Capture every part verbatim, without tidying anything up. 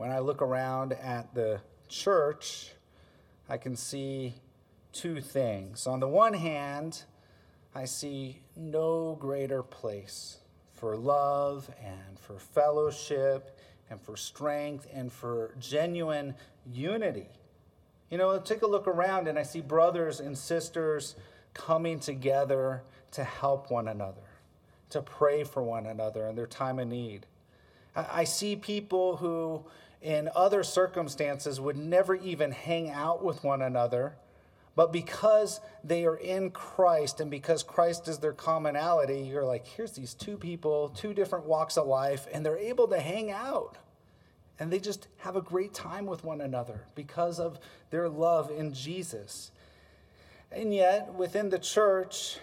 when I look around at the church, I can see two things. On the one hand, I see no greater place for love and for fellowship and for strength and for genuine unity. You know, take a look around and I see brothers and sisters coming together to help one another, to pray for one another in their time of need. I see people who in other circumstances would never even hang out with one another, but because they are in Christ and because Christ is their commonality, you're like, here's these two people, two different walks of life, and they're able to hang out. And they just have a great time with one another because of their love in Jesus. And yet, within the church,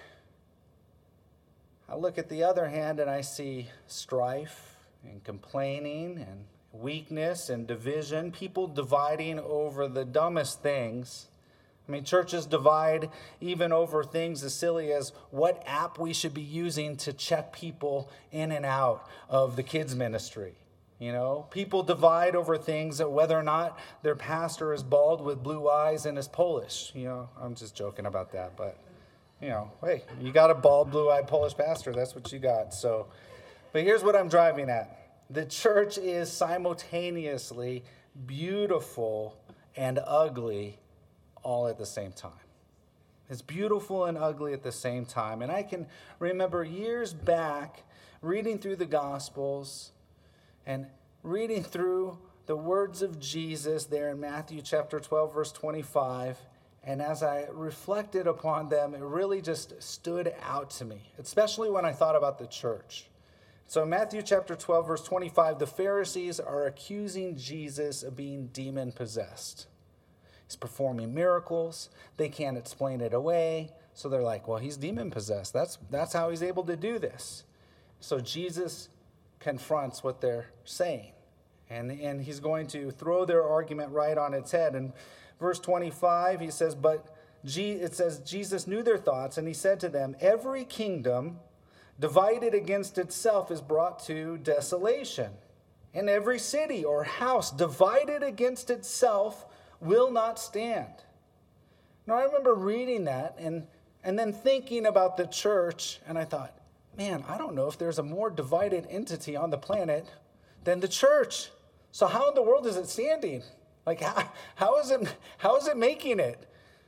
I look at the other hand and I see strife and complaining and weakness and division, people dividing over the dumbest things. I mean, churches divide even over things as silly as what app we should be using to check people in and out of the kids' ministry. You know, people divide over things, whether or not their pastor is bald with blue eyes and is Polish. You know, I'm just joking about that, but, you know, hey, you got a bald, blue-eyed Polish pastor. That's what you got. So, but here's what I'm driving at. The church is simultaneously beautiful and ugly all at the same time. It's beautiful and ugly at the same time. And I can remember years back reading through the Gospels and reading through the words of Jesus there in Matthew chapter twelve, verse twenty-five. And as I reflected upon them, it really just stood out to me, especially when I thought about the church. So in Matthew chapter twelve, verse twenty-five, the Pharisees are accusing Jesus of being demon-possessed. He's performing miracles. They can't explain it away. So they're like, well, he's demon-possessed. That's, that's how he's able to do this. So Jesus confronts what they're saying. And, and he's going to throw their argument right on its head. In verse twenty-five, he says, but G- it says, Jesus knew their thoughts, and he said to them, every kingdom divided against itself is brought to desolation. And every city or house divided against itself will not stand. Now, I remember reading that and, and then thinking about the church, and I thought, man, I don't know if there's a more divided entity on the planet than the church. So how in the world is it standing? Like, how, how is it, how is it making it?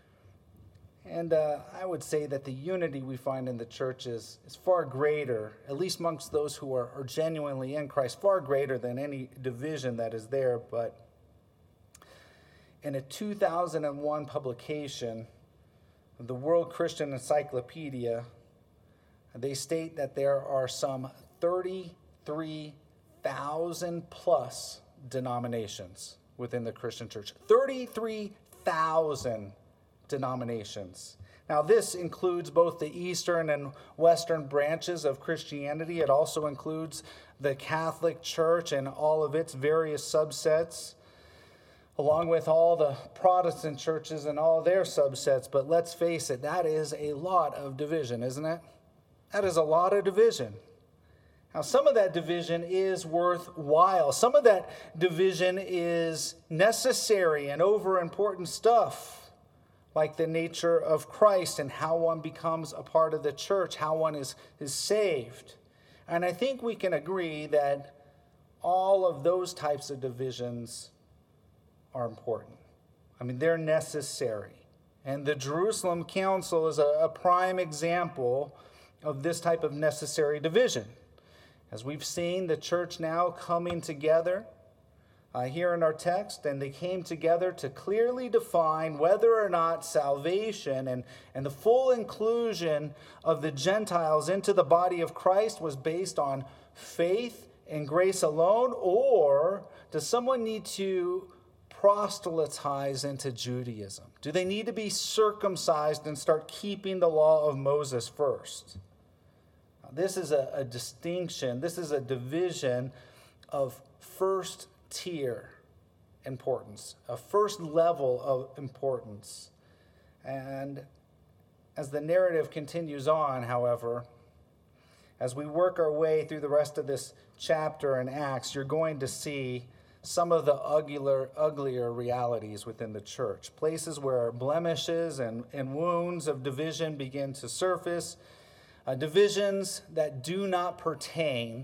And uh, I would say that the unity we find in the church is, is far greater, at least amongst those who are, are genuinely in Christ, far greater than any division that is there. But in a two thousand one publication of the World Christian Encyclopedia, they state that there are some thirty-three thousand plus denominations within the Christian church. thirty-three thousand denominations. Now, this includes both the Eastern and Western branches of Christianity. It also includes the Catholic Church and all of its various subsets, along with all the Protestant churches and all their subsets. But let's face it, that is a lot of division, isn't it? That is a lot of division. Now, some of that division is worthwhile. Some of that division is necessary and over-important stuff, like the nature of Christ and how one becomes a part of the church, how one is, is saved. And I think we can agree that all of those types of divisions are important. I mean, they're necessary. And the Jerusalem Council is a, a prime example of this type of necessary division. As we've seen the church now coming together uh, here in our text, and they came together to clearly define whether or not salvation and, and the full inclusion of the Gentiles into the body of Christ was based on faith and grace alone, or does someone need to proselytize into Judaism? Do they need to be circumcised and start keeping the law of Moses first? This is a, a distinction, this is a division of first tier importance, a first level of importance. And as the narrative continues on, however, as we work our way through the rest of this chapter in Acts, you're going to see some of the uglier, uglier realities within the church, places where blemishes and, and wounds of division begin to surface, uh, divisions that do not pertain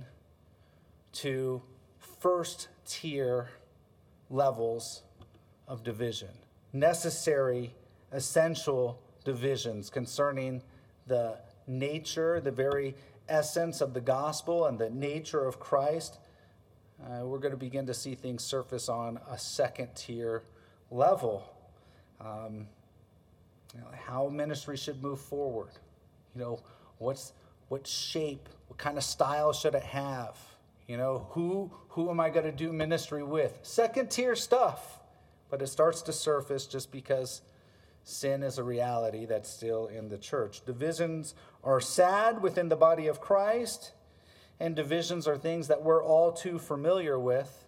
to first-tier levels of division, necessary, essential divisions concerning the nature, the very essence of the gospel and the nature of Christ. Uh, we're going to begin to see things surface on a second-tier level. Um, you know, how ministry should move forward. You know, what's what shape, what kind of style should it have? You know, who who am I going to do ministry with? Second-tier stuff. But it starts to surface just because sin is a reality that's still in the church. Divisions are sad within the body of Christ, and divisions are things that we're all too familiar with,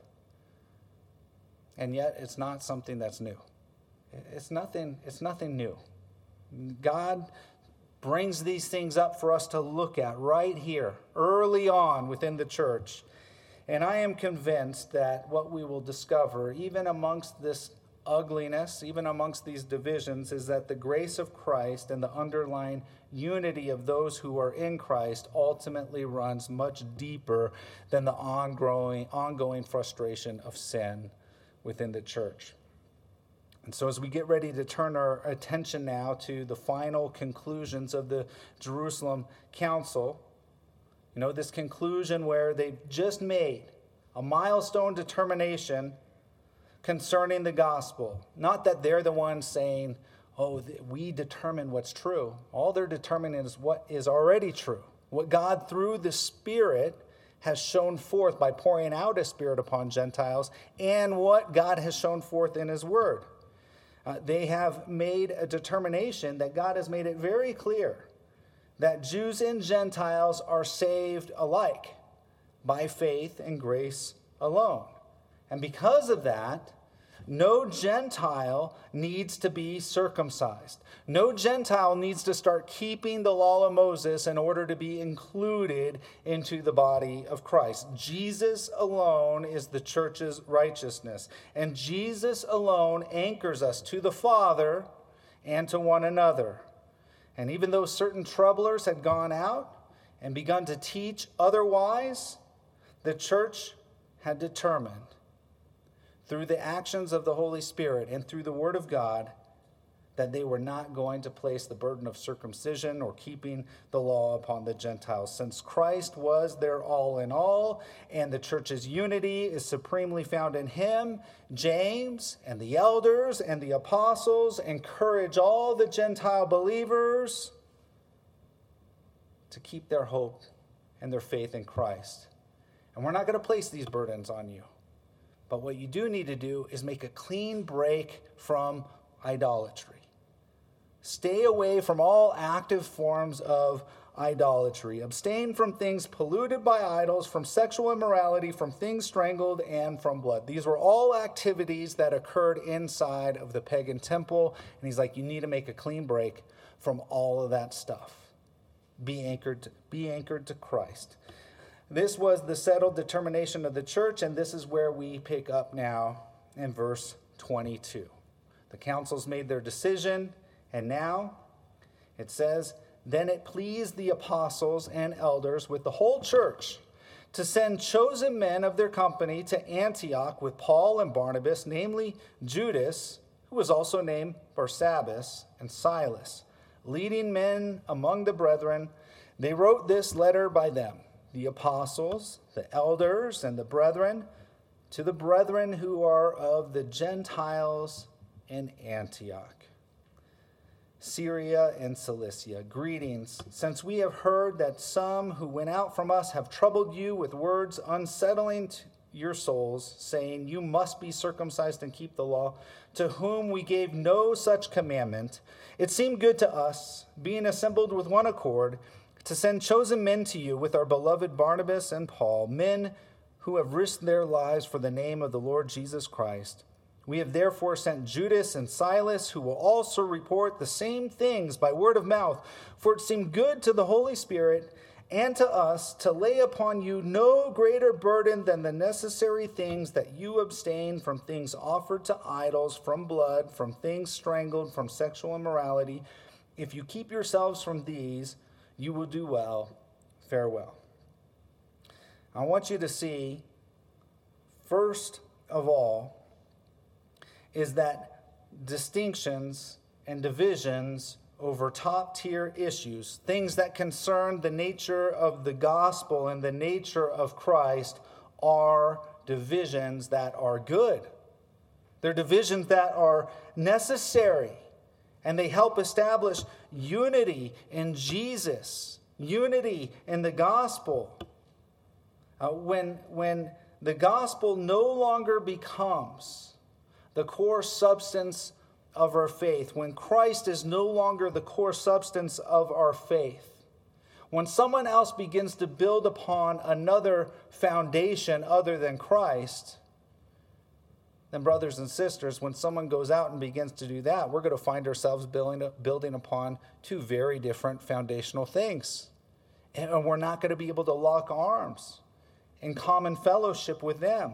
and yet it's not something that's new. It's nothing, it's nothing new. God brings these things up for us to look at right here, early on within the church. And I am convinced that what we will discover, even amongst this ugliness, even amongst these divisions, is that the grace of Christ and the underlying unity of those who are in Christ ultimately runs much deeper than the ongoing, ongoing frustration of sin within the church. And so as we get ready to turn our attention now to the final conclusions of the Jerusalem Council, you know, this conclusion where they've just made a milestone determination concerning the gospel. Not that they're the ones saying, oh, we determine what's true. All they're determining is what is already true. What God, through the Spirit, has shown forth by pouring out His Spirit upon Gentiles, and what God has shown forth in His Word. Uh, they have made a determination that God has made it very clear that Jews and Gentiles are saved alike by faith and grace alone. And because of that, no Gentile needs to be circumcised. No Gentile needs to start keeping the law of Moses in order to be included into the body of Christ. Jesus alone is the church's righteousness. And Jesus alone anchors us to the Father and to one another. And even though certain troublers had gone out and begun to teach otherwise, the church had determined through the actions of the Holy Spirit and through the Word of God that they were not going to place the burden of circumcision or keeping the law upon the Gentiles. Since Christ was their all in all, and the church's unity is supremely found in Him, James and the elders and the apostles encourage all the Gentile believers to keep their hope and their faith in Christ. And we're not going to place these burdens on you. But what you do need to do is make a clean break from idolatry. Stay away from all active forms of idolatry. Abstain from things polluted by idols, from sexual immorality, from things strangled, and from blood. These were all activities that occurred inside of the pagan temple. And he's like, you need to make a clean break from all of that stuff. Be anchored to, be anchored to Christ. This was the settled determination of the church, and this is where we pick up now in verse twenty-two. The councils made their decision, and now it says, then it pleased the apostles and elders with the whole church to send chosen men of their company to Antioch with Paul and Barnabas, namely Judas, who was also named Barsabbas, and Silas, leading men among the brethren. They wrote this letter by them, the apostles, the elders, and the brethren, to the brethren who are of the Gentiles in Antioch, Syria and Cilicia. Greetings, since we have heard that some who went out from us have troubled you with words unsettling your souls, saying you must be circumcised and keep the law, to whom we gave no such commandment. It seemed good to us, being assembled with one accord, to send chosen men to you with our beloved Barnabas and Paul, men who have risked their lives for the name of the Lord Jesus Christ. We have therefore sent Judas and Silas, who will also report the same things by word of mouth, for it seemed good to the Holy Spirit and to us to lay upon you no greater burden than the necessary things, that you abstain from things offered to idols, from blood, from things strangled, from sexual immorality. If you keep yourselves from these, you will do well. Farewell. I want you to see, first of all, is that distinctions and divisions over top-tier issues, things that concern the nature of the gospel and the nature of Christ, are divisions that are good. They're divisions that are necessary, and they help establish unity in Jesus, unity in the gospel. Uh, when, when the gospel no longer becomes the core substance of our faith, when Christ is no longer the core substance of our faith, when someone else begins to build upon another foundation other than Christ, then brothers and sisters, when someone goes out and begins to do that, we're going to find ourselves building, building upon two very different foundational things. And we're not going to be able to lock arms in common fellowship with them.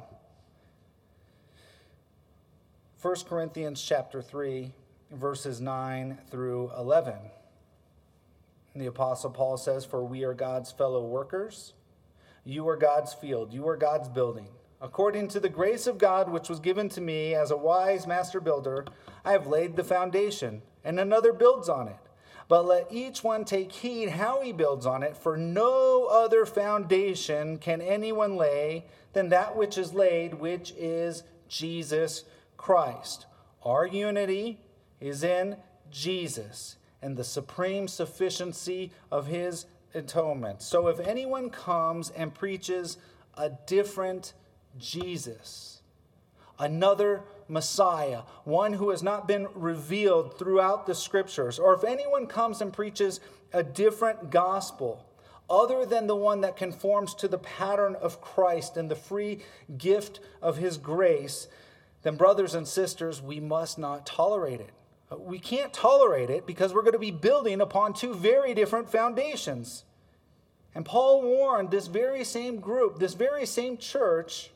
First Corinthians chapter three, verses nine through eleven. The Apostle Paul says, "For we are God's fellow workers. You are God's field. You are God's building. According to the grace of God which was given to me as a wise master builder, I have laid the foundation, and another builds on it. But let each one take heed how he builds on it, for no other foundation can anyone lay than that which is laid, which is Jesus Christ." Our unity is in Jesus and the supreme sufficiency of his atonement. So if anyone comes and preaches a different Jesus, another Messiah, one who has not been revealed throughout the scriptures, or if anyone comes and preaches a different gospel other than the one that conforms to the pattern of Christ and the free gift of his grace, then brothers and sisters, we must not tolerate it. We can't tolerate it because we're going to be building upon two very different foundations. And Paul warned this very same group, this very same church,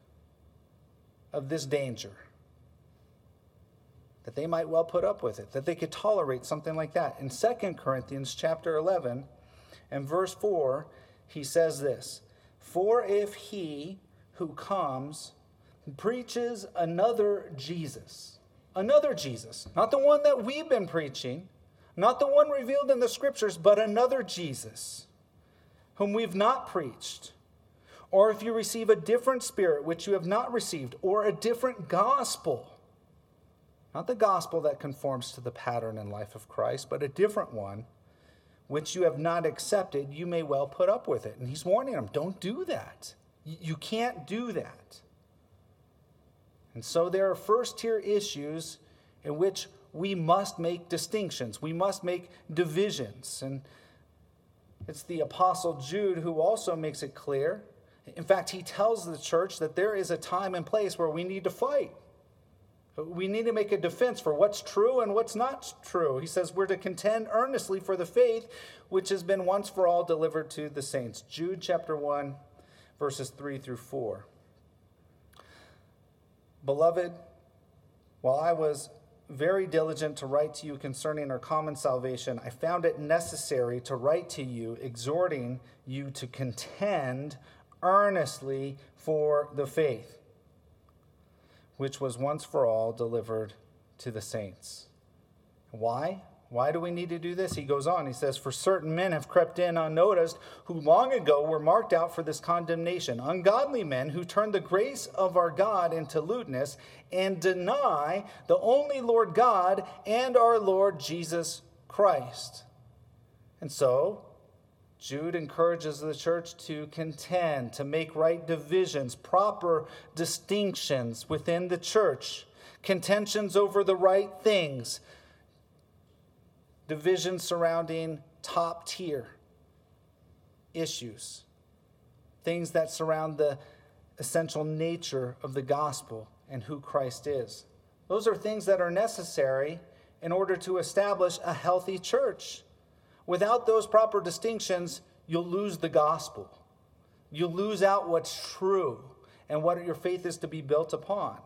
of this danger. That they might well put up with it, that they could tolerate something like that. In Second Corinthians chapter eleven and verse four, he says this, "For if he who comes preaches another Jesus," another Jesus, not the one that we've been preaching, not the one revealed in the scriptures, but another Jesus, whom we've not preached, or if you receive a different spirit which you have not received, or a different gospel, not the gospel that conforms to the pattern and life of Christ, but a different one, which you have not accepted, you may well put up with it. And he's warning them, don't do that. You can't do that. And so there are first-tier issues in which we must make distinctions. We must make divisions. And it's the Apostle Jude who also makes it clear. In fact, he tells the church that there is a time and place where we need to fight. We need to make a defense for what's true and what's not true. He says we're to contend earnestly for the faith which has been once for all delivered to the saints. Jude chapter one, verses three through four. "Beloved, while I was very diligent to write to you concerning our common salvation, I found it necessary to write to you, exhorting you to contend earnestly for the faith, which was once for all delivered to the saints." Why? Why do we need to do this? He goes on, he says, "For certain men have crept in unnoticed, who long ago were marked out for this condemnation, ungodly men who turn the grace of our God into lewdness and deny the only Lord God and our Lord Jesus Christ." And so, Jude encourages the church to contend, to make right divisions, proper distinctions within the church, contentions over the right things, divisions surrounding top-tier issues, things that surround the essential nature of the gospel and who Christ is. Those are things that are necessary in order to establish a healthy church. Without those proper distinctions, you'll lose the gospel. You'll lose out what's true and what your faith is to be built upon.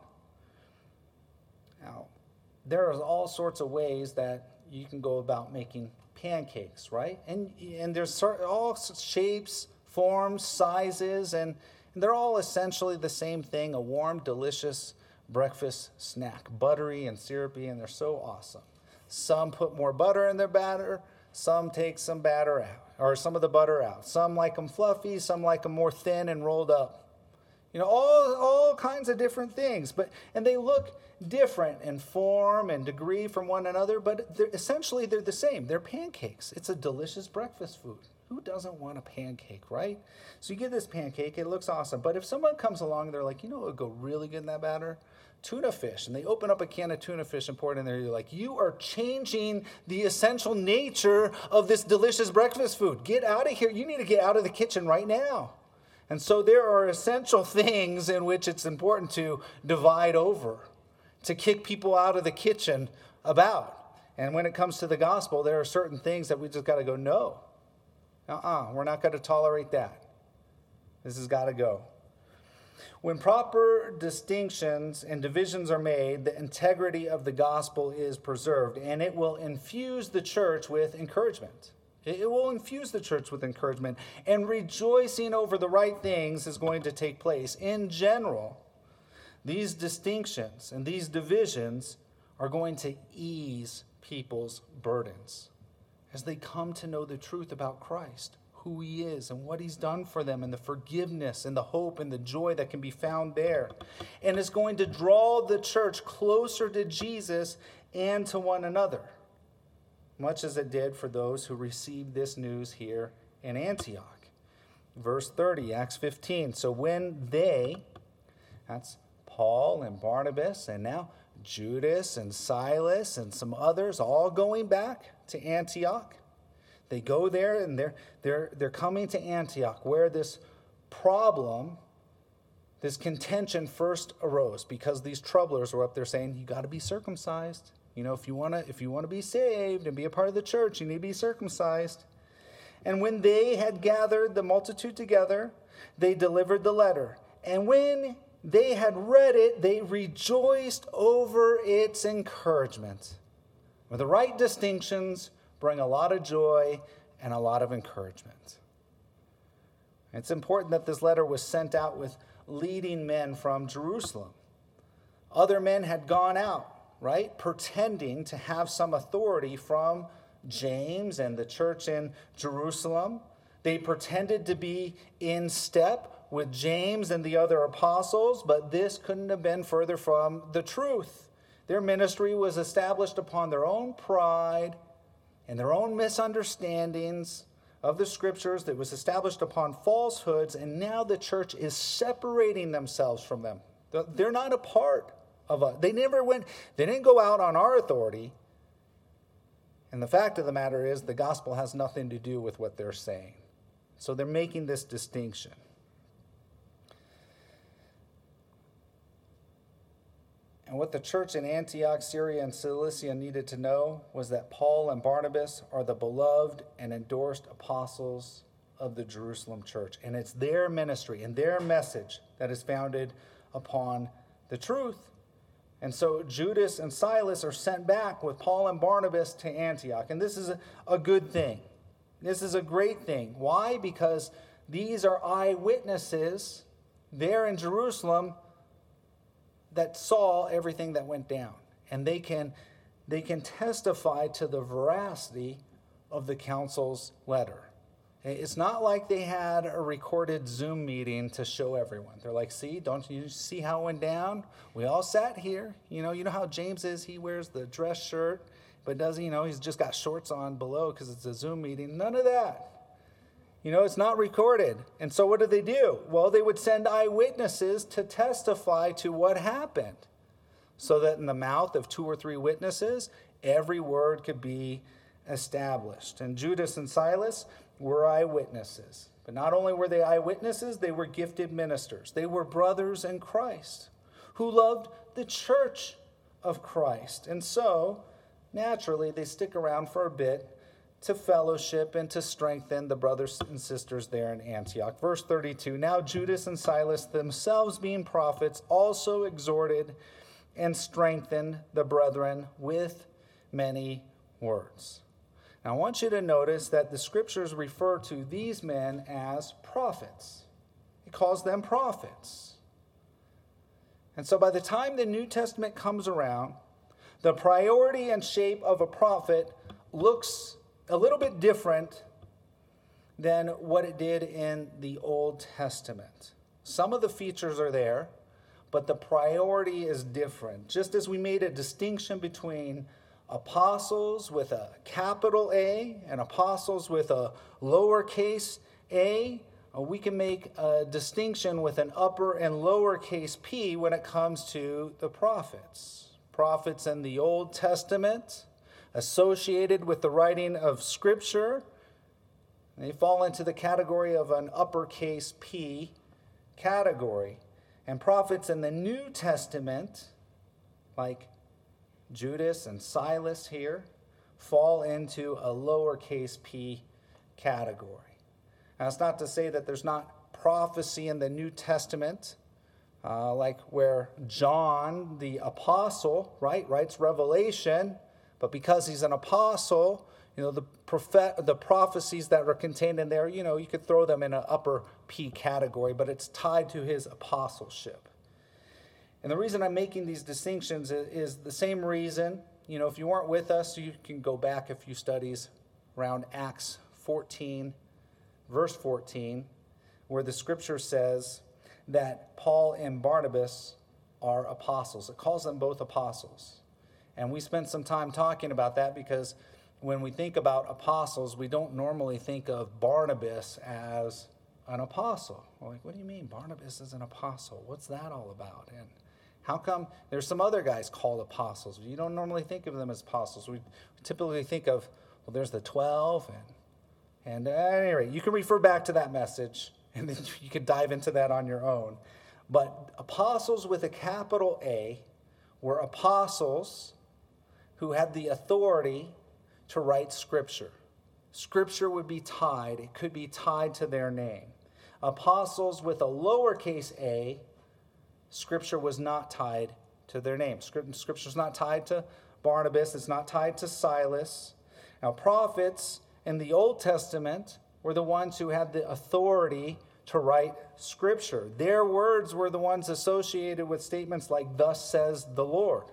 Now, there are all sorts of ways that you can go about making pancakes, right? And and there's all shapes, forms, sizes, and, and they're all essentially the same thing, a warm, delicious breakfast snack, buttery and syrupy, and they're so awesome. Some put more butter in their batter, some take some batter out, or some of the butter out. Some like them fluffy, some like them more thin and rolled up. You know, all all kinds of different things, but and they look different in form and degree from one another, but they're, essentially they're the same. They're pancakes. It's a delicious breakfast food. Who doesn't want a pancake, right? So you get this pancake, it looks awesome. But if someone comes along and they're like, you know what would go really good in that batter? Tuna fish. And they open up a can of tuna fish and pour it in there. You're like, you are changing the essential nature of this delicious breakfast food. Get out of here. You need to get out of the kitchen right now. And so there are essential things in which it's important to divide over, to kick people out of the kitchen about. And when it comes to the gospel, there are certain things that we just got to go, no. Uh-uh, we're not going to tolerate that. This has got to go. When proper distinctions and divisions are made, the integrity of the gospel is preserved, and it will infuse the church with encouragement. It will infuse the church with encouragement, and rejoicing over the right things is going to take place. In general, these distinctions and these divisions are going to ease people's burdens as they come to know the truth about Christ, who he is and what he's done for them, and the forgiveness and the hope and the joy that can be found there. And it's going to draw the church closer to Jesus and to one another, much as it did for those who received this news here in Antioch. Verse thirty, Acts fifteen. So when they, that's Paul and Barnabas, and now Judas and Silas and some others, all going back to Antioch. They go there and they're, they're, they're coming to Antioch, where this problem, this contention first arose, because these troublers were up there saying, you got to be circumcised. You know, if you want to if you want to be saved and be a part of the church, you need to be circumcised. And when they had gathered the multitude together, they delivered the letter. And when they had read it, they rejoiced over its encouragement. With the right distinctions bring a lot of joy and a lot of encouragement. It's important that this letter was sent out with leading men from Jerusalem. Other men had gone out, right, pretending to have some authority from James and the church in Jerusalem. They pretended to be in step with James and the other apostles, but this couldn't have been further from the truth. Their ministry was established upon their own pride and their own misunderstandings of the scriptures. That was established upon falsehoods, and now the church is separating themselves from them. They're not a part of us. They never went, they didn't go out on our authority. And the fact of the matter is, the gospel has nothing to do with what they're saying. So they're making this distinction. And what the church in Antioch, Syria, and Cilicia needed to know was that Paul and Barnabas are the beloved and endorsed apostles of the Jerusalem church. And it's their ministry and their message that is founded upon the truth. And so Judas and Silas are sent back with Paul and Barnabas to Antioch. And this is a, a good thing. This is a great thing. Why? Because these are eyewitnesses there in Jerusalem that saw everything that went down. And they can, they can testify to the veracity of the council's letter. It's not like they had a recorded Zoom meeting to show everyone. They're like, see, don't you see how it went down? We all sat here. You know, you know how James is? He wears the dress shirt, but doesn't, you know, he's just got shorts on below because it's a Zoom meeting. None of that. You know, it's not recorded. And so what did they do? Well, they would send eyewitnesses to testify to what happened, so that in the mouth of two or three witnesses, every word could be established. And Judas and Silas were eyewitnesses. But not only were they eyewitnesses, they were gifted ministers. They were brothers in Christ who loved the church of Christ. And so, naturally, they stick around for a bit to fellowship and to strengthen the brothers and sisters there in Antioch. Verse thirty-two, now Judas and Silas, themselves being prophets, also exhorted and strengthened the brethren with many words. Now I want you to notice that the scriptures refer to these men as prophets. It calls them prophets. And so by the time the New Testament comes around, the priority and shape of a prophet looks a little bit different than what it did in the Old Testament. Some of the features are there, but the priority is different. Just as we made a distinction between apostles with a capital A and apostles with a lowercase a, we can make a distinction with an upper and lowercase p when it comes to the prophets. Prophets in the Old Testament, associated with the writing of Scripture, they fall into the category of an uppercase P category. And prophets in the New Testament, like Judas and Silas here, fall into a lowercase p category. Now, it's not to say that there's not prophecy in the New Testament, uh, like where John, the apostle, right, writes Revelation, but because he's an apostle, you know, the prophet, the prophecies that are contained in there, you know, you could throw them in an upper P category, but it's tied to his apostleship. And the reason I'm making these distinctions is, is the same reason. You know, if you weren't with us, you can go back a few studies around Acts fourteen, verse fourteen, where the scripture says that Paul and Barnabas are apostles. It calls them both apostles. And we spent some time talking about that because when we think about apostles, we don't normally think of Barnabas as an apostle. We're like, what do you mean Barnabas is an apostle? What's that all about? And how come there's some other guys called apostles? You don't normally think of them as apostles. We typically think of, well, there's the twelve. And, and at any rate, you can refer back to that message, and then you can dive into that on your own. But apostles with a capital A were apostles who had the authority to write Scripture. Scripture would be tied. It could be tied to their name. Apostles with a lowercase a, Scripture was not tied to their name. Scripture's not tied to Barnabas. It's not tied to Silas. Now, prophets in the Old Testament were the ones who had the authority to write Scripture. Their words were the ones associated with statements like, thus says the Lord.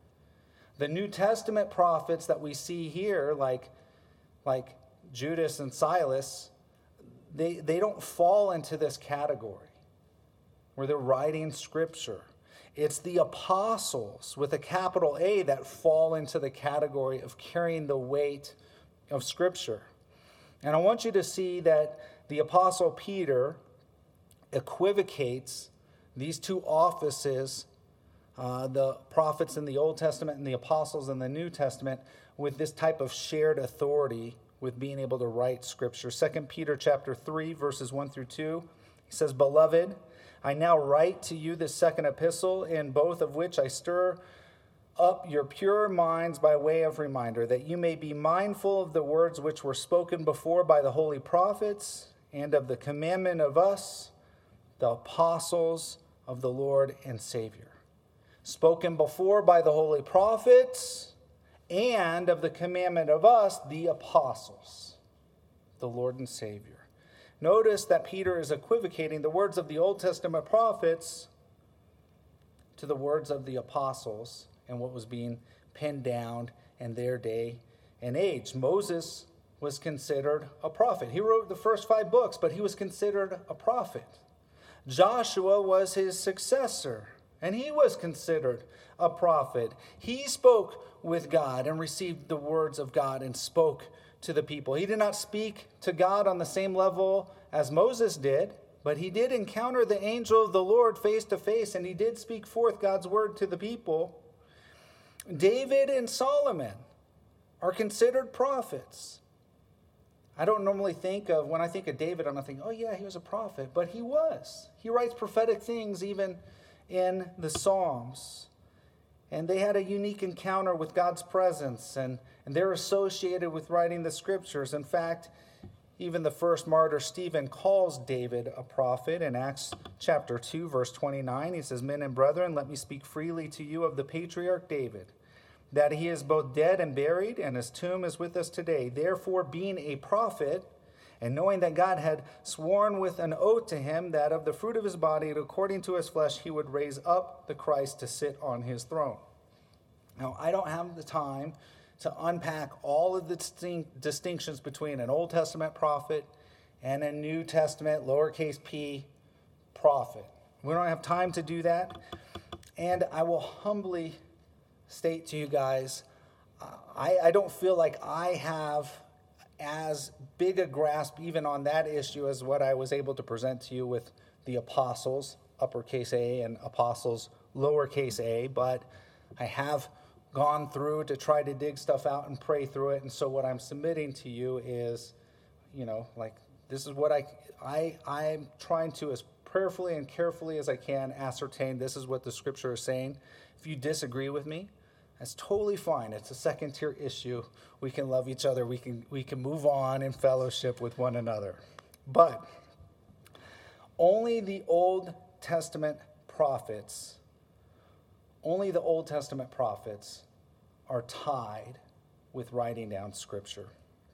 The New Testament prophets that we see here, like, like Judas and Silas, they, they don't fall into this category where they're writing Scripture. It's the apostles with a capital A that fall into the category of carrying the weight of Scripture. And I want you to see that the Apostle Peter equivocates these two offices, uh, the prophets in the Old Testament and the apostles in the New Testament, with this type of shared authority with being able to write Scripture. Second Peter chapter three, verses one through two, he says, Beloved, I now write to you this second epistle, in both of which I stir up your pure minds by way of reminder, that you may be mindful of the words which were spoken before by the holy prophets, and of the commandment of us, the apostles of the Lord and Savior. Spoken before by the holy prophets, and of the commandment of us, the apostles, the Lord and Savior. Notice that Peter is equivocating the words of the Old Testament prophets to the words of the apostles and what was being penned down in their day and age. Moses was considered a prophet. He wrote the first five books, but he was considered a prophet. Joshua was his successor, and he was considered a prophet. He spoke with God and received the words of God and spoke to the people. He did not speak to God on the same level as Moses did, but he did encounter the angel of the Lord face to face, and he did speak forth God's word to the people. David and Solomon are considered prophets. I don't normally think of, when I think of David, I'm not thinking, oh yeah, he was a prophet, but he was. He writes prophetic things even in the Psalms. And they had a unique encounter with God's presence, and, and they're associated with writing the scriptures. In fact, even the first martyr, Stephen, calls David a prophet in Acts chapter two, verse twenty-nine. He says, "Men and brethren, let me speak freely to you of the patriarch David, that he is both dead and buried, and his tomb is with us today. Therefore, being a prophet, and knowing that God had sworn with an oath to him that of the fruit of his body, according to his flesh, he would raise up the Christ to sit on his throne." Now, I don't have the time to unpack all of the distinct distinctions between an Old Testament prophet and a New Testament, lowercase p, prophet. We don't have time to do that. And I will humbly state to you guys, I, I don't feel like I have as big a grasp even on that issue as what I was able to present to you with the apostles, uppercase A, and apostles, lowercase a, but I have gone through to try to dig stuff out and pray through it. And so what I'm submitting to you is, you know, like, this is what I, I, I'm trying to, as prayerfully and carefully as I can, ascertain this is what the scripture is saying. If you disagree with me, that's totally fine. It's a second tier issue. We can love each other. We can we can move on in fellowship with one another. But only the Old Testament prophets, only the Old Testament prophets are tied with writing down scripture.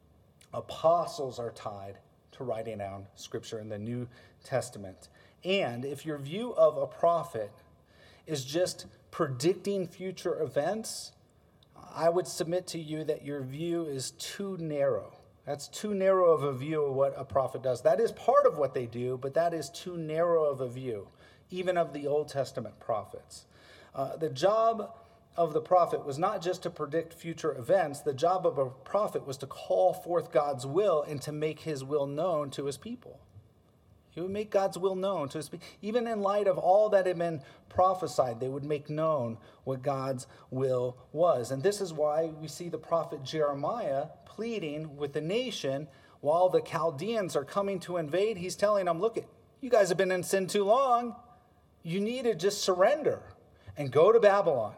Apostles are tied to writing down scripture in the New Testament. And if your view of a prophet is just predicting future events, I would submit to you that your view is too narrow. That's too narrow of a view of what a prophet does. That is part of what they do, but that is too narrow of a view, even of the Old Testament prophets. Uh, the job of the prophet was not just to predict future events. The job of a prophet was to call forth God's will and to make his will known to his people. He would make God's will known to his people. Even in light of all that had been prophesied, they would make known what God's will was. And this is why we see the prophet Jeremiah pleading with the nation while the Chaldeans are coming to invade. He's telling them, look, you guys have been in sin too long. You need to just surrender and go to Babylon.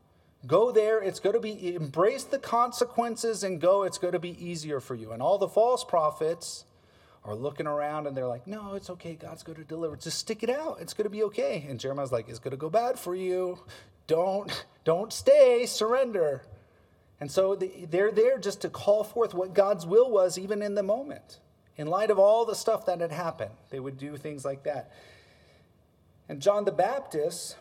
Go there. It's going to be, embrace the consequences and go. It's going to be easier for you. And all the false prophets are looking around and they're like, no, it's okay. God's going to deliver. Just stick it out. It's going to be okay. And Jeremiah's like, it's going to go bad for you. Don't, don't stay. Surrender. And so they're there just to call forth what God's will was, even in the moment. In light of all the stuff that had happened, they would do things like that. And John the Baptist,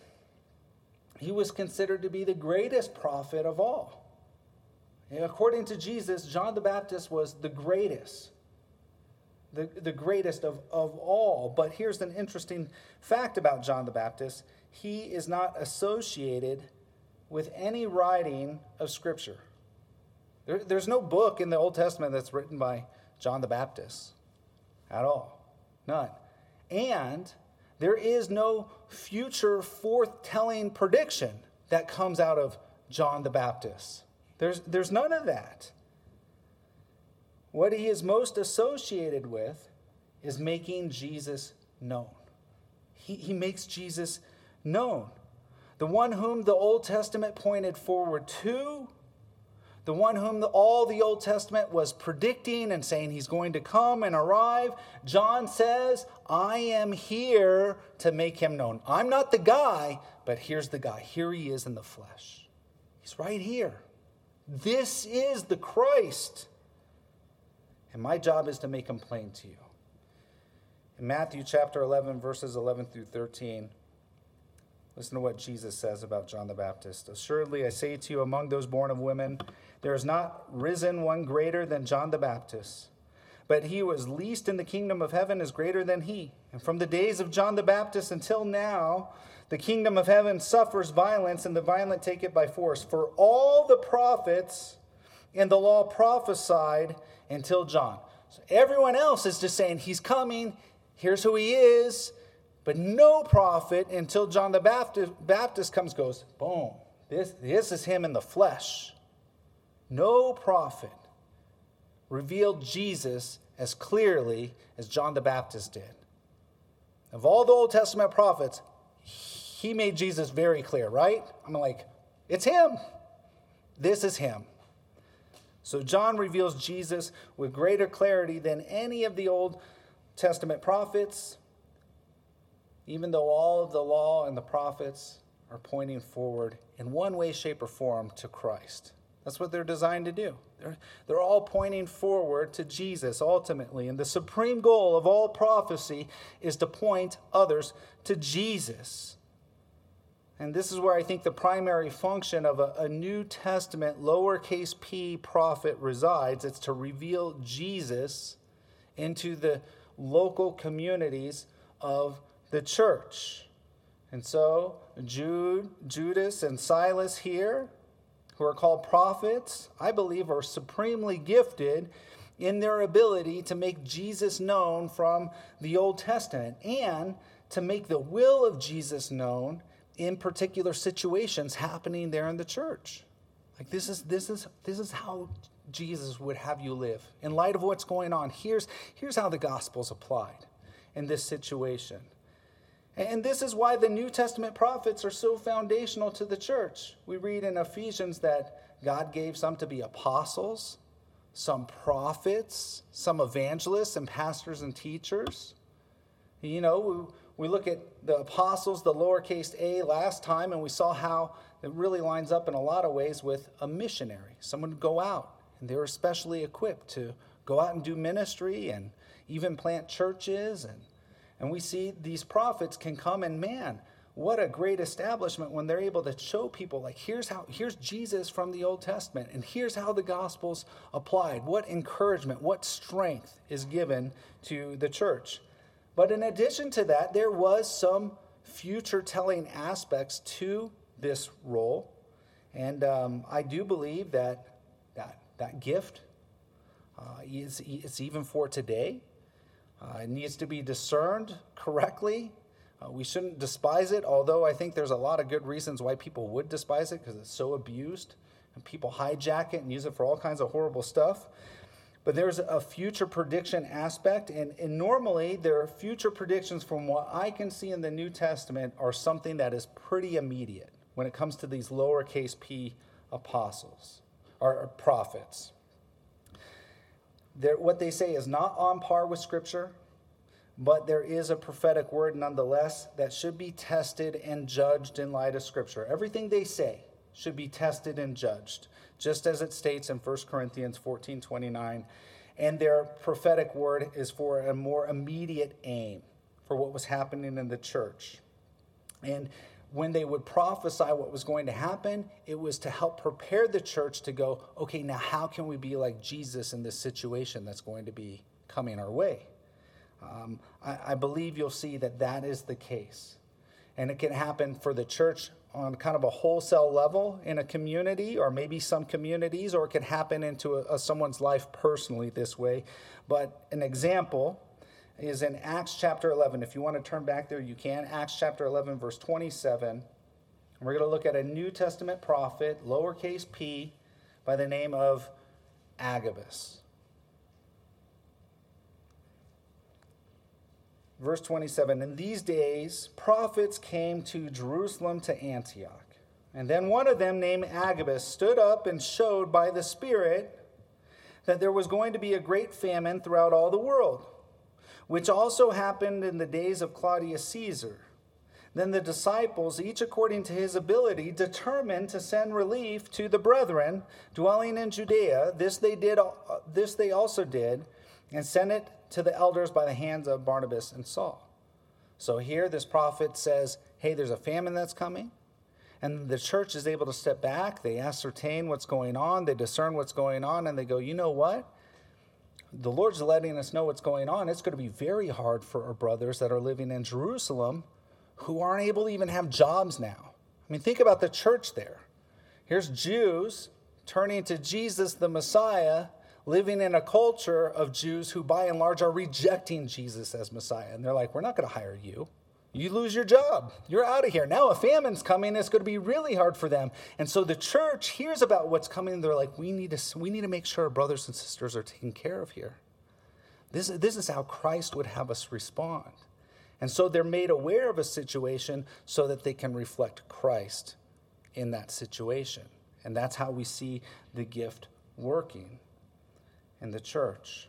he was considered to be the greatest prophet of all. And according to Jesus, John the Baptist was the greatest. The, the greatest of, of all. But here's an interesting fact about John the Baptist. He is not associated with any writing of Scripture. There, there's no book in the Old Testament that's written by John the Baptist at all. None. And there is no future forth-telling prediction that comes out of John the Baptist. There's, there's none of that. What he is most associated with is making Jesus known. He, he makes Jesus known. The one whom the Old Testament pointed forward to, the one whom the, all the Old Testament was predicting and saying he's going to come and arrive, John says, I am here to make him known. I'm not the guy, but here's the guy. Here he is in the flesh. He's right here. This is the Christ. And my job is to make him plain to you. In Matthew chapter eleven, verses eleven through thirteen, listen to what Jesus says about John the Baptist. Assuredly, I say to you, among those born of women, there is not risen one greater than John the Baptist. But he who is least in the kingdom of heaven is greater than he. And from the days of John the Baptist until now, the kingdom of heaven suffers violence, and the violent take it by force. For all the prophets in the law prophesied until John. So everyone else is just saying he's coming. Here's who he is. But no prophet until John the Baptist, Baptist comes, goes, boom, this, this is him in the flesh. No prophet revealed Jesus as clearly as John the Baptist did. Of all the Old Testament prophets, he made Jesus very clear, right? I'm like, It's him. This is him. So John reveals Jesus with greater clarity than any of the Old Testament prophets, even though all of the law and the prophets are pointing forward in one way, shape, or form to Christ. That's what they're designed to do. They're, they're all pointing forward to Jesus ultimately. And the supreme goal of all prophecy is to point others to Jesus. And this is where I think the primary function of a, a New Testament lowercase p prophet resides. It's to reveal Jesus into the local communities of the church. And so Jude, Judas, and Silas here, who are called prophets, I believe are supremely gifted in their ability to make Jesus known from the Old Testament and to make the will of Jesus known in particular situations happening there in the church. Like this is this is this is how Jesus would have you live. In light of what's going on, here's here's how the gospel's applied in this situation. And this is why the New Testament prophets are so foundational to the church. We read in Ephesians that God gave some to be apostles, some prophets, some evangelists and pastors and teachers. You know, we, we look at the apostles, the lowercase a, last time, and we saw how it really lines up in a lot of ways with a missionary. Someone would go out, and they were especially equipped to go out and do ministry and even plant churches. And And we see these prophets can come and, man, what a great establishment when they're able to show people, like, here's how, here's Jesus from the Old Testament, and here's how the gospel's applied. What encouragement, what strength is given to the church. But in addition to that, there was some future-telling aspects to this role. And um, I do believe that that, that gift uh, is, is even for today. Uh, it needs to be discerned correctly. Uh, we shouldn't despise it, although I think there's a lot of good reasons why people would despise it because it's so abused and people hijack it and use it for all kinds of horrible stuff. But there's a future prediction aspect, and, and normally their future predictions from what I can see in the New Testament are something that is pretty immediate when it comes to these lowercase p apostles or, or prophets. They're, what they say is not on par with Scripture, but there is a prophetic word nonetheless that should be tested and judged in light of Scripture. Everything they say should be tested and judged, just as it states in First Corinthians fourteen twenty-nine. And their prophetic word is for a more immediate aim for what was happening in the church. And when they would prophesy what was going to happen, it was to help prepare the church to go, okay, now how can we be like Jesus in this situation that's going to be coming our way? Um, I, I believe you'll see that that is the case. And it can happen for the church on kind of a wholesale level in a community, or maybe some communities, or it can happen into a, a someone's life personally this way. But an example is in Acts chapter eleven. If you want to turn back there, you can. Acts chapter eleven, verse twenty-seven. And we're going to look at a New Testament prophet, lowercase p, by the name of Agabus. Verse twenty-seven, in these days, prophets came to Jerusalem to Antioch. And then one of them, named Agabus, stood up and showed by the Spirit that there was going to be a great famine throughout all the world, which also happened in the days of Claudius Caesar. Then the disciples, each according to his ability, determined to send relief to the brethren dwelling in Judea. This they did. This they also did, and sent it to the elders by the hands of Barnabas and Saul. So here this prophet says, hey, there's a famine that's coming. And the church is able to step back. They ascertain what's going on. They discern what's going on. And they go, you know what? The Lord's letting us know what's going on. It's going to be very hard for our brothers that are living in Jerusalem who aren't able to even have jobs now. I mean, think about the church there. Here's Jews turning to Jesus, the Messiah, living in a culture of Jews who by and large are rejecting Jesus as Messiah. And they're like, we're not going to hire you. You lose your job. You're out of here. Now a famine's coming. It's going to be really hard for them. And so the church hears about what's coming. And they're like, we need to, we need to make sure our brothers and sisters are taken care of here. This, this is how Christ would have us respond. And so they're made aware of a situation so that they can reflect Christ in that situation. And that's how we see the gift working in the church.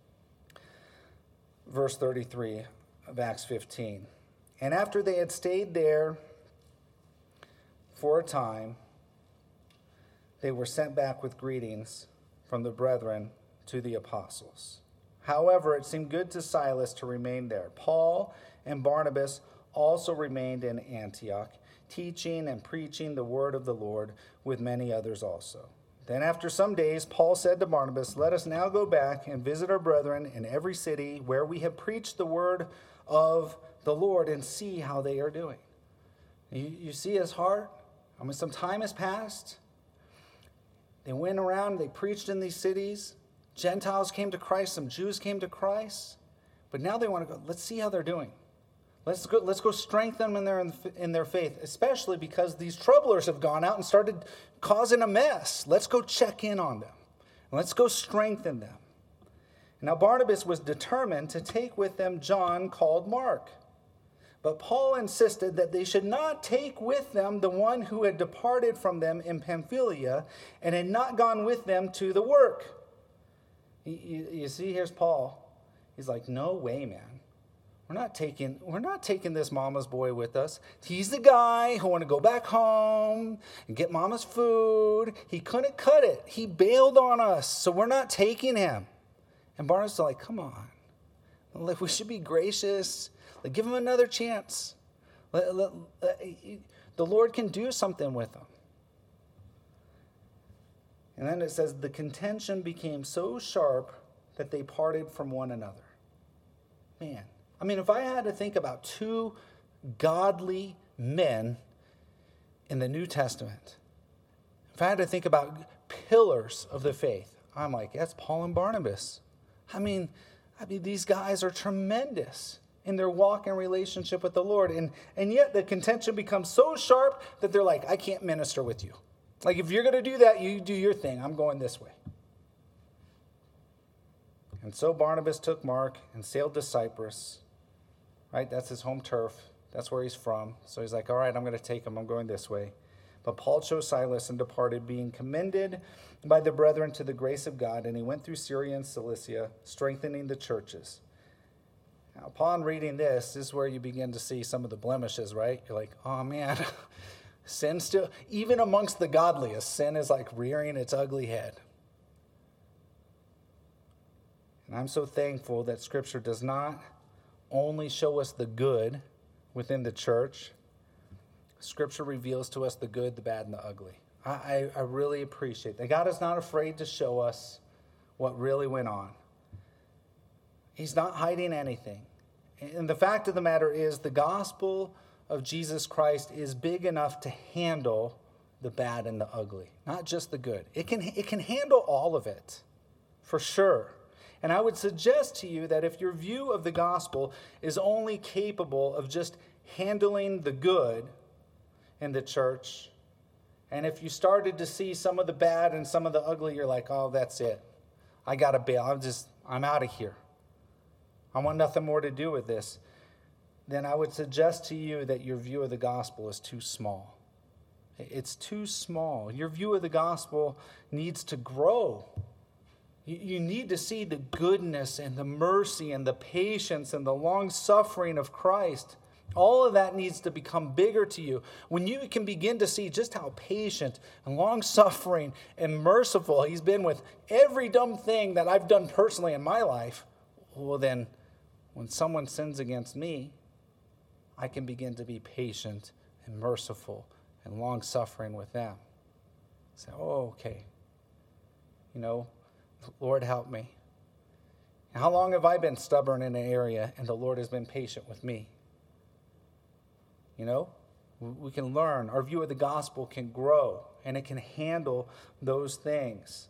Verse thirty-three of Acts fifteen. And after they had stayed there for a time, they were sent back with greetings from the brethren to the apostles. However, it seemed good to Silas to remain there. Paul and Barnabas also remained in Antioch, teaching and preaching the word of the Lord with many others also. Then after some days, Paul said to Barnabas, "Let us now go back and visit our brethren in every city where we have preached the word of the Lord and see how they are doing." You, you see his heart? I mean, some time has passed. They went around, they preached in these cities. Gentiles came to Christ, some Jews came to Christ. But now they want to go, let's see how they're doing. Let's go, let's go strengthen them in their, in their faith, especially because these troublers have gone out and started causing a mess. Let's go check in on them. And let's go strengthen them. Now Barnabas was determined to take with them John called Mark. But Paul insisted that they should not take with them the one who had departed from them in Pamphylia and had not gone with them to the work. You, you, you see, here's Paul. He's like, no way, man. We're not taking, we're not taking this mama's boy with us. He's the guy who wanted to go back home and get mama's food. He couldn't cut it. He bailed on us, so we're not taking him. And Barnabas is like, come on. Like, we should be gracious. Like, give him another chance. Let, let, let, the Lord can do something with him. And then it says, the contention became so sharp that they parted from one another. Man, I mean, if I had to think about two godly men in the New Testament, if I had to think about pillars of the faith, I'm like, that's Paul and Barnabas. I mean, I mean, these guys are tremendous in their walk and relationship with the Lord. And, and yet the contention becomes so sharp that they're like, I can't minister with you. Like, if you're going to do that, you do your thing. I'm going this way. And so Barnabas took Mark and sailed to Cyprus. Right? That's his home turf. That's where he's from. So he's like, all right, I'm going to take him. I'm going this way. But Paul chose Silas and departed, being commended by the brethren to the grace of God. And he went through Syria and Cilicia, strengthening the churches. Now, upon reading this, this is where you begin to see some of the blemishes, right? You're like, oh, man, sin still, even amongst the godliest, sin is like rearing its ugly head. And I'm so thankful that Scripture does not only show us the good within the church. Scripture reveals to us the good, the bad, and the ugly. I, I, I really appreciate that. God is not afraid to show us what really went on. He's not hiding anything. And the fact of the matter is, the gospel of Jesus Christ is big enough to handle the bad and the ugly, not just the good. It can, it can handle all of it, for sure. And I would suggest to you that if your view of the gospel is only capable of just handling the good in the church, and if you started to see some of the bad and some of the ugly, you're like, oh, that's it. I got to bail. I'm just, I'm out of here. I want nothing more to do with this. Then I would suggest to you that your view of the gospel is too small. It's too small. Your view of the gospel needs to grow. You need to see the goodness and the mercy and the patience and the long suffering of Christ. All of that needs to become bigger to you. When you can begin to see just how patient and long suffering and merciful he's been with every dumb thing that I've done personally in my life, well then, when someone sins against me, I can begin to be patient and merciful and long suffering with them. Say, oh, okay. You know, Lord, help me. How long have I been stubborn in an area and the Lord has been patient with me? You know, we can learn. Our view of the gospel can grow and it can handle those things.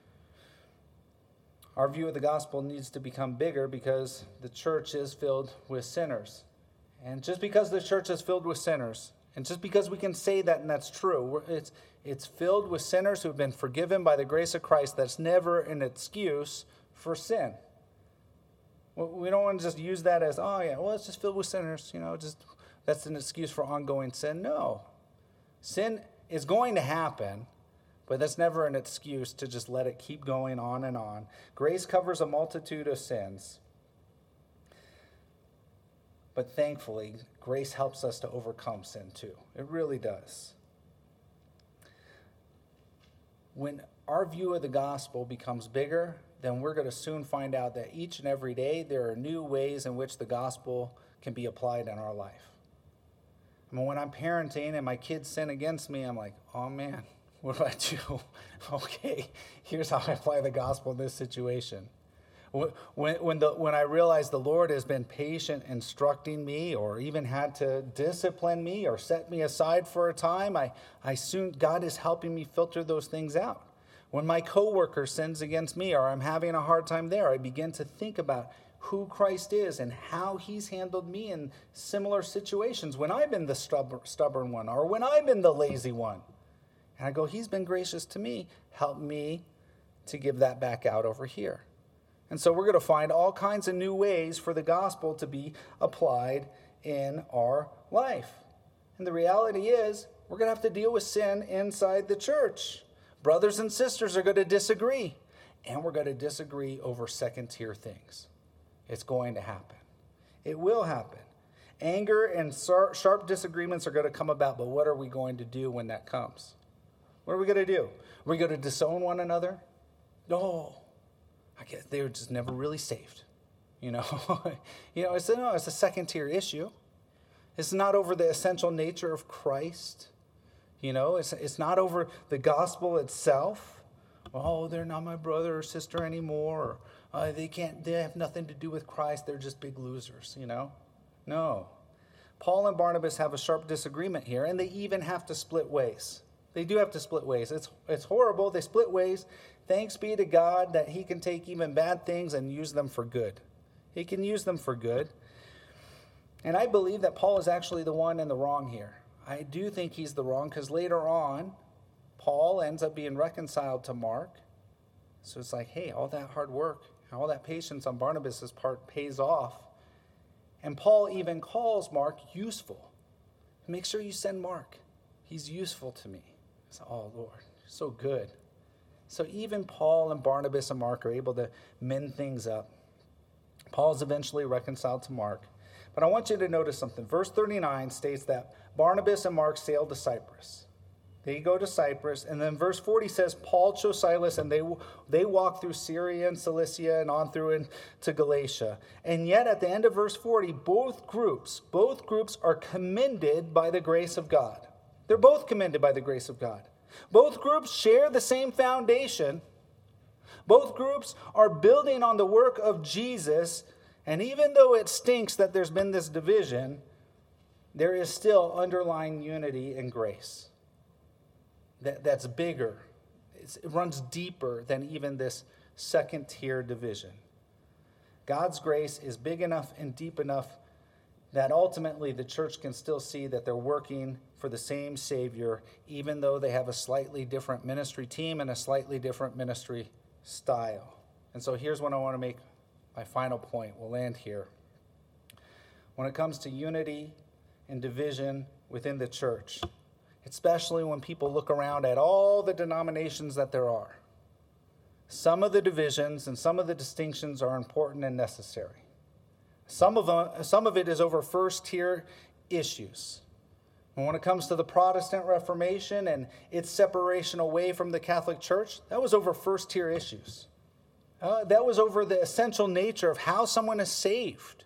Our view of the gospel needs to become bigger because the church is filled with sinners. And just because the church is filled with sinners, and just because we can say that and that's true, it's, it's filled with sinners who have been forgiven by the grace of Christ, that's never an excuse for sin. We don't want to just use that as, oh yeah, well, it's just filled with sinners, you know, just that's an excuse for ongoing sin. No. Sin is going to happen, but that's never an excuse to just let it keep going on and on. Grace covers a multitude of sins. But thankfully, grace helps us to overcome sin too. It really does. When our view of the gospel becomes bigger, then we're going to soon find out that each and every day there are new ways in which the gospel can be applied in our life. I mean, when I'm parenting and my kids sin against me, I'm like, oh man, what do I do? Okay, here's how I apply the gospel in this situation. When, when, the, when I realize the Lord has been patient instructing me, or even had to discipline me or set me aside for a time, I, I soon, God is helping me filter those things out. When my coworker sins against me or I'm having a hard time there, I begin to think about who Christ is and how he's handled me in similar situations when I've been the stubborn, stubborn one or when I've been the lazy one. And I go, he's been gracious to me. Help me to give that back out over here. And so we're going to find all kinds of new ways for the gospel to be applied in our life. And the reality is, we're going to have to deal with sin inside the church. Brothers and sisters are going to disagree. And we're going to disagree over second-tier things. It's going to happen. It will happen. Anger and sharp disagreements are going to come about, but what are we going to do when that comes? What are we going to do? Are we going to disown one another? No. I guess they were just never really saved. You know, you know, it's a, no, it's a second-tier issue. It's not over the essential nature of Christ. You know, it's it's not over the gospel itself. Oh, they're not my brother or sister anymore. Or, uh, they can't. They have nothing to do with Christ. They're just big losers. You know, no. Paul and Barnabas have a sharp disagreement here, and they even have to split ways. They do have to split ways. It's it's horrible. They split ways. Thanks be to God that he can take even bad things and use them for good. He can use them for good. And I believe that Paul is actually the one in the wrong here. I do think he's the wrong because later on, Paul ends up being reconciled to Mark. So it's like, hey, all that hard work, all that patience on Barnabas' part pays off. And Paul even calls Mark useful. Make sure you send Mark. He's useful to me. I said, oh, Lord, you're so good. So even Paul and Barnabas and Mark are able to mend things up. Paul's eventually reconciled to Mark. But I want you to notice something. Verse thirty-nine states that Barnabas and Mark sailed to Cyprus. They go to Cyprus. And then verse forty says, Paul chose Silas, and they, they walk through Syria and Cilicia and on through into Galatia. And yet at the end of verse forty, both groups, both groups are commended by the grace of God. They're both commended by the grace of God. Both groups share the same foundation. Both groups are building on the work of Jesus. And even though it stinks that there's been this division, there is still underlying unity and grace. That, that's bigger. It's, it runs deeper than even this second-tier division. God's grace is big enough and deep enough that ultimately the church can still see that they're working for the same Savior, even though they have a slightly different ministry team and a slightly different ministry style. And so here's what I want to make my final point. We'll land here. When it comes to unity and division within the church, especially when people look around at all the denominations that there are, some of the divisions and some of the distinctions are important and necessary. Some of them, some of it is over first-tier issues. And when it comes to the Protestant Reformation and its separation away from the Catholic Church, that was over first-tier issues. Uh, that was over the essential nature of how someone is saved.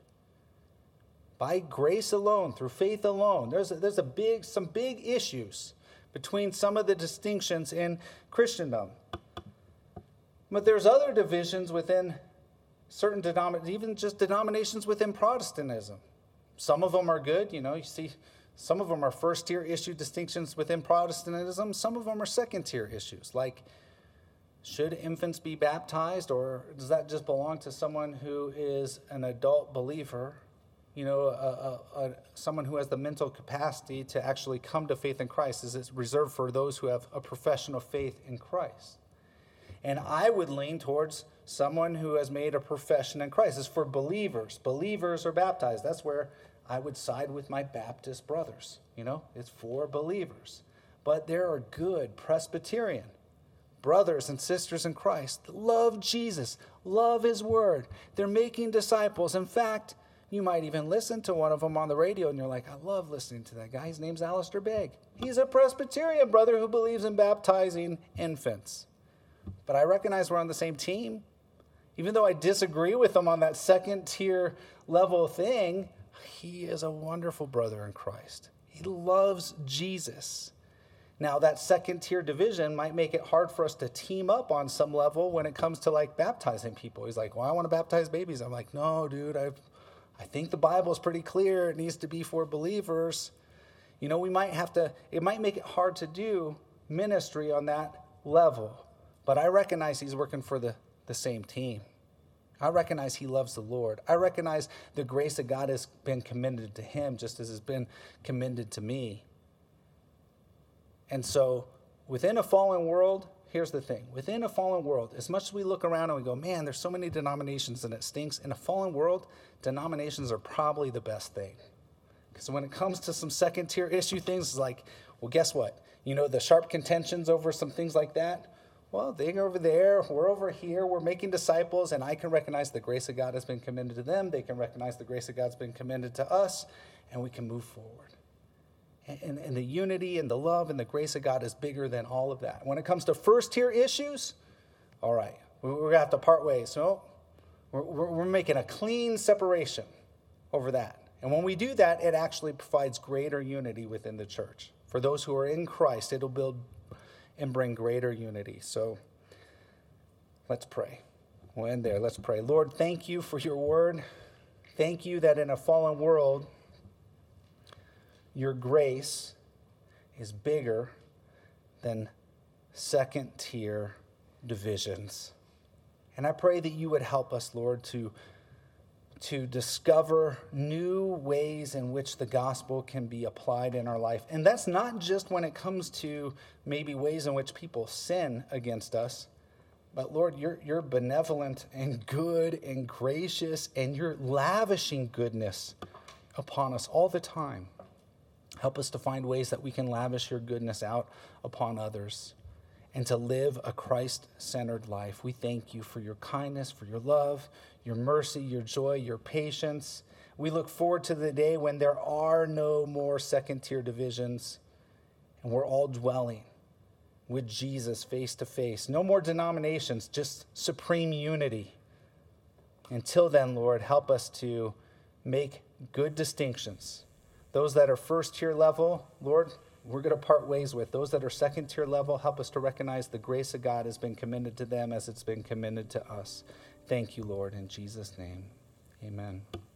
By grace alone, through faith alone. There's a, there's a big, some big issues between some of the distinctions in Christendom. But there's other divisions within certain denominations, even just denominations within Protestantism. Some of them are good, you know, you see, some of them are first-tier issue distinctions within Protestantism. Some of them are second-tier issues, like should infants be baptized, or does that just belong to someone who is an adult believer, you know, a, a, a, someone who has the mental capacity to actually come to faith in Christ? Is it reserved for those who have a profession of faith in Christ? And I would lean towards someone who has made a profession in Christ. It's for believers. Believers are baptized. That's where I would side with my Baptist brothers. You know, it's for believers. But there are good Presbyterian brothers and sisters in Christ that love Jesus, love his word. They're making disciples. In fact, you might even listen to one of them on the radio and you're like, I love listening to that guy. His name's Alistair Begg. He's a Presbyterian brother who believes in baptizing infants. But I recognize we're on the same team. Even though I disagree with him on that second tier level thing, he is a wonderful brother in Christ. He loves Jesus. Now, that second tier division might make it hard for us to team up on some level when it comes to like baptizing people. He's like, well, I want to baptize babies. I'm like, no, dude, I I think the Bible is pretty clear. It needs to be for believers. You know, we might have to, it might make it hard to do ministry on that level. But I recognize he's working for the, the same team. I recognize he loves the Lord. I recognize the grace of God has been commended to him just as it's been commended to me. And so within a fallen world, here's the thing. Within a fallen world, as much as we look around and we go, man, there's so many denominations and it stinks. In a fallen world, denominations are probably the best thing. Because when it comes to some second tier issue things, it's like, well, guess what? You know, the sharp contentions over some things like that, well, they're over there, we're over here, we're making disciples, and I can recognize the grace of God has been commended to them. They can recognize the grace of God's been commended to us, and we can move forward. And, and the unity and the love and the grace of God is bigger than all of that. When it comes to first-tier issues, all right, we're going to have to part ways. So we're, we're, we're making a clean separation over that. And when we do that, it actually provides greater unity within the church. For those who are in Christ, it'll build and bring greater unity. So let's pray. We'll end there. Let's pray. Lord, thank you for your word. Thank you that in a fallen world, your grace is bigger than second-tier divisions. And I pray that you would help us, Lord, to, to discover new ways in which the gospel can be applied in our life. And that's not just when it comes to maybe ways in which people sin against us, but Lord, you're, you're benevolent and good and gracious, and you're lavishing goodness upon us all the time. Help us to find ways that we can lavish your goodness out upon others and to live a Christ-centered life. We thank you for your kindness, for your love, your mercy, your joy, your patience. We look forward to the day when there are no more second-tier divisions and we're all dwelling with Jesus face to face. No more denominations, just supreme unity. Until then, Lord, help us to make good distinctions. Those that are first tier level, Lord, we're going to part ways with. Those that are second tier level, help us to recognize the grace of God has been commended to them as it's been commended to us. Thank you, Lord, in Jesus' name. Amen.